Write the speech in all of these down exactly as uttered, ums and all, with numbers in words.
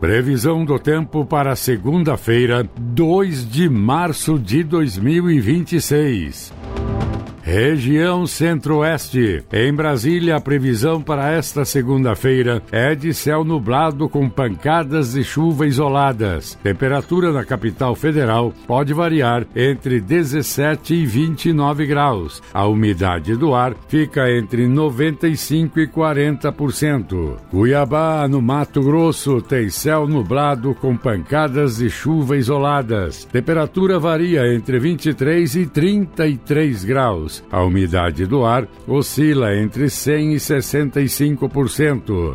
Previsão do tempo para segunda-feira, dois de março de dois mil e vinte e seis. Região Centro-Oeste. Em Brasília, a previsão para esta segunda-feira é de céu nublado com pancadas de chuva isoladas. Temperatura na capital federal pode variar entre dezessete e vinte e nove graus. A umidade do ar fica entre noventa e cinco e quarenta por cento. Cuiabá, no Mato Grosso, tem céu nublado com pancadas de chuva isoladas. Temperatura varia entre vinte e três e trinta e três graus. A umidade do ar oscila entre cem e sessenta e cinco por cento.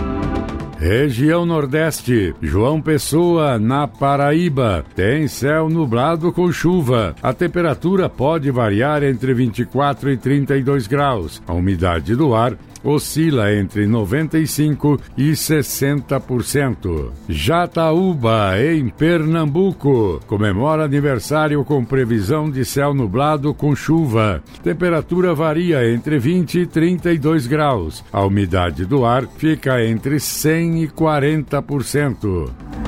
Região Nordeste. João Pessoa, na Paraíba, tem céu nublado com chuva. A temperatura pode variar entre vinte e quatro e trinta e dois graus. A umidade do ar oscila entre noventa e cinco e sessenta por cento. Jataúba, em Pernambuco, comemora aniversário com previsão de céu nublado com chuva. Temperatura varia entre vinte e trinta e dois graus. A umidade do ar fica entre cem e quarenta por cento.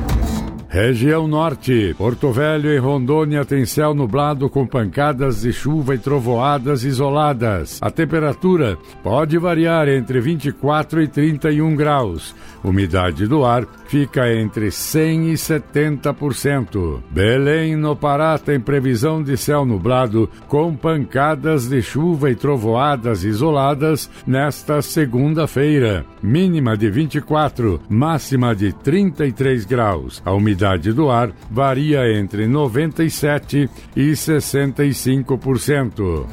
Região Norte. Porto Velho e Rondônia tem céu nublado com pancadas de chuva e trovoadas isoladas. A temperatura pode variar entre vinte e quatro e trinta e um graus. Umidade do ar fica entre cem e setenta por cento. Belém, no Pará, tem previsão de céu nublado com pancadas de chuva e trovoadas isoladas nesta segunda-feira. Mínima de vinte e quatro, máxima de trinta e três graus. A umidade do ar varia entre noventa e sete e sessenta e cinco por cento.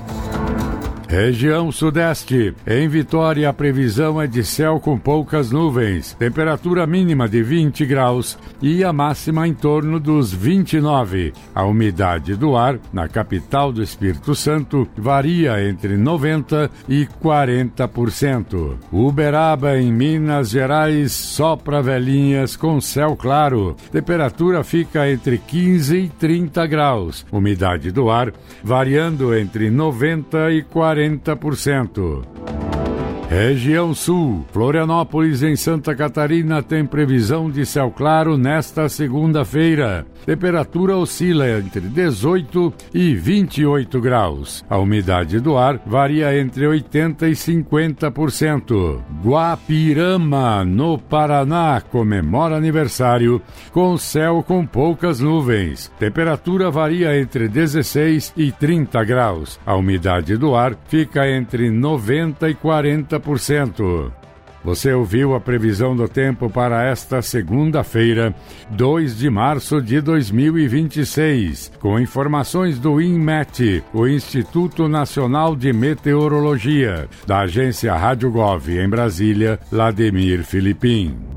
Região Sudeste. Em Vitória, a previsão é de céu com poucas nuvens. Temperatura mínima de vinte graus e a máxima em torno dos vinte e nove. A umidade do ar na capital do Espírito Santo varia entre noventa e quarenta por cento. Uberaba, em Minas Gerais, sopra velhinhas com céu claro. Temperatura fica entre quinze e trinta graus. Umidade do ar variando entre noventa e quarenta por cento. Região Sul. Florianópolis, em Santa Catarina, tem previsão de céu claro nesta segunda-feira. Temperatura oscila entre dezoito e vinte e oito graus. A umidade do ar varia entre oitenta e cinquenta por cento. Guapirama, no Paraná, comemora aniversário com céu com poucas nuvens. Temperatura varia entre dezesseis e trinta graus. A umidade do ar fica entre noventa e quarenta por cento. Você ouviu a previsão do tempo para esta segunda-feira, dois de março de dois mil e vinte e seis, com informações do INMET, o Instituto Nacional de Meteorologia, da agência Rádio Gov em Brasília, Lademir Filipim.